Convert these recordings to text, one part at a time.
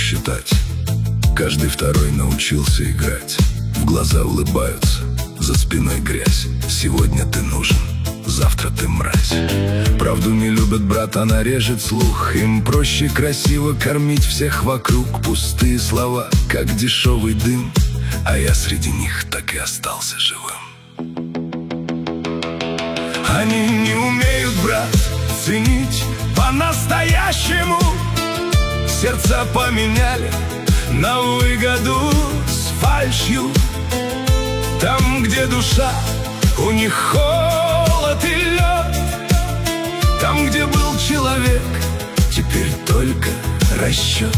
считать. Каждый второй научился играть. В глаза улыбаются, за спиной грязь. Сегодня ты нужен, завтра ты мразь. Правду не любят, брат, она режет слух. Им проще красиво кормить всех вокруг. Пустые слова, как дешевый дым, а я среди них так и остался живым. Они не умеют, брат, ценить по-настоящему. Сердца поменяли на выгоду с фальшью. Там, где душа, у них холод и лед. Там, где был человек, теперь только расчет.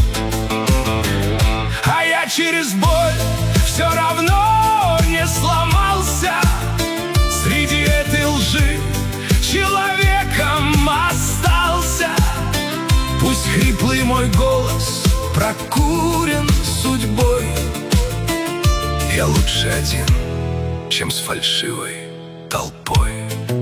А я через боль все равно не сломался. Среди этой лжи человеком остался. Пусть хриплый мой голос прокурен судьбой, я лучше один, чем с фальшивой толпой.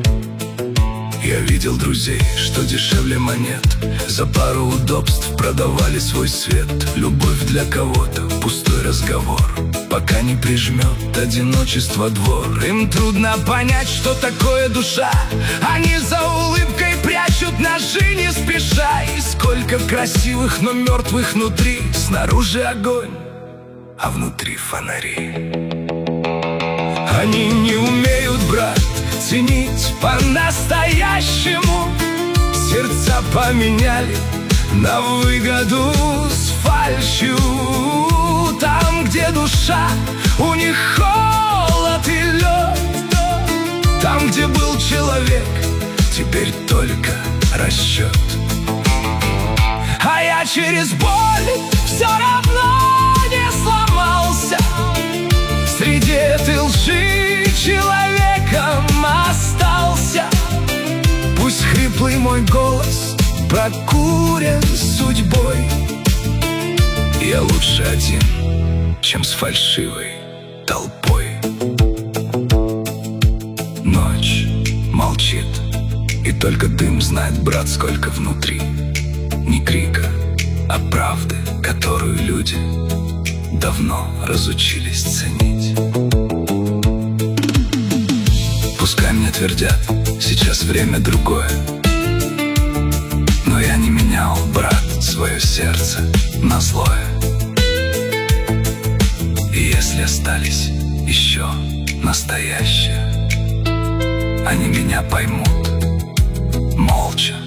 Я видел друзей, что дешевле монет. За пару удобств продавали свой свет. Любовь для кого-то — пустой разговор, пока не прижмет одиночество двор. Им трудно понять, что такое душа. Они за улыбкой прячут ножи не спеша. И сколько красивых, но мертвых внутри. Снаружи огонь, а внутри фонари. Они не умеют, брат, ценить по-настоящему. Сердца поменяли на выгоду с фальшью. Там, где душа, у них холод и лед. Там, где был человек, теперь только расчет. А я через боль все равно не сломался. Среди этой лжи человеком остался. Пусть хриплый мой голос прокурен судьбой, я лучше один, чем с фальшивой толпой. Ночь молчит, и только дым знает, брат, сколько внутри. Не крика, а правды, которую люди давно разучились ценить. Пускай мне твердят, сейчас время другое, но я не менял, брат, свое сердце на злое. И если остались еще настоящие, они меня поймут молча.